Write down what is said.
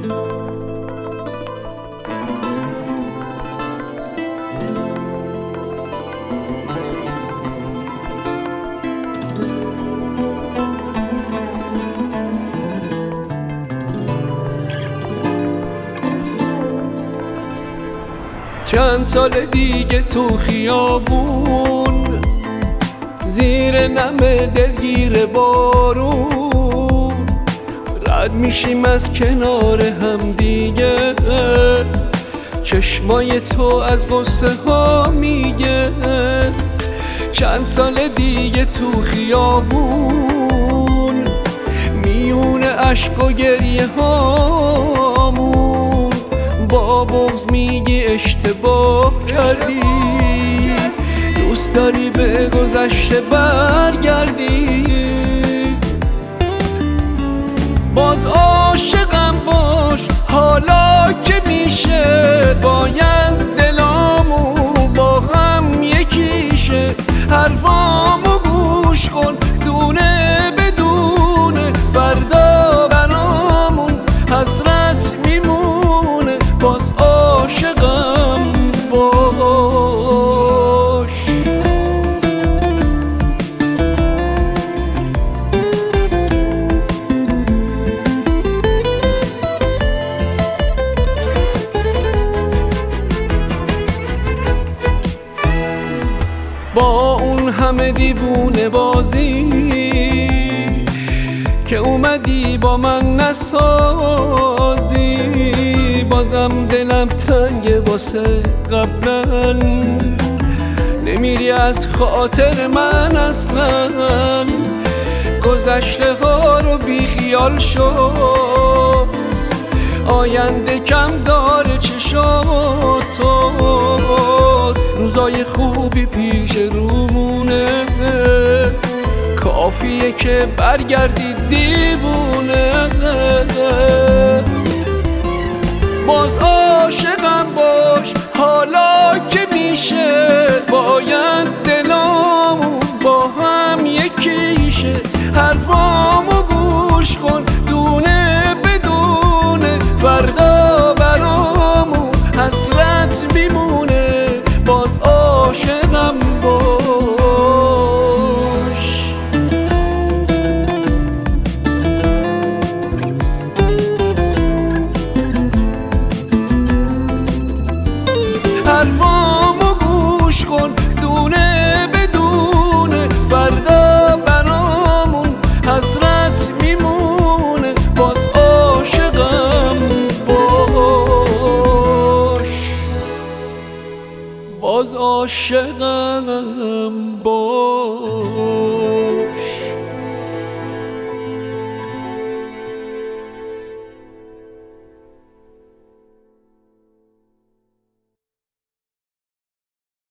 چند سال دیگه تو خیابون زیر نم دلگیر بارون رد میشیم از کنار هم دیگه، چشمای تو از غصه ها میگه. چند سال دیگه تو خیابون میون اشک و گریه هامون با بغض میگی اشتباه کردی، دوست داری به گذشته برگردی. باز عاشقم باش حالا که میشه، باید دلامو با هم یکیشه. حرفامو گوش کن دونه بدونه، فردا برامون حسرت میمونه. باز عاشقم باش. با اون همه دیوونه بازی که اومدی با من نسازی، بازم دلم تنگه واسه قبلا. نمیری از خاطر من اصلا، گذشته ها رو بی خیال شو. آینده کم داره چشاتو، روزای خوبی پیش رومونه. کافیه که برگردی دیوونه. باز عاشقم باش حالا که میشه، باید دلامو با هم یکیشه. حرفامو گوش کن دونه بدونه، فردا برامو حسرت میمونه. باز عاشقم باش. حرفامو گوش کن دونه بدونه، فردا برامون حسرت میمونه. باز عاشقم باش. باز عاشقم باش.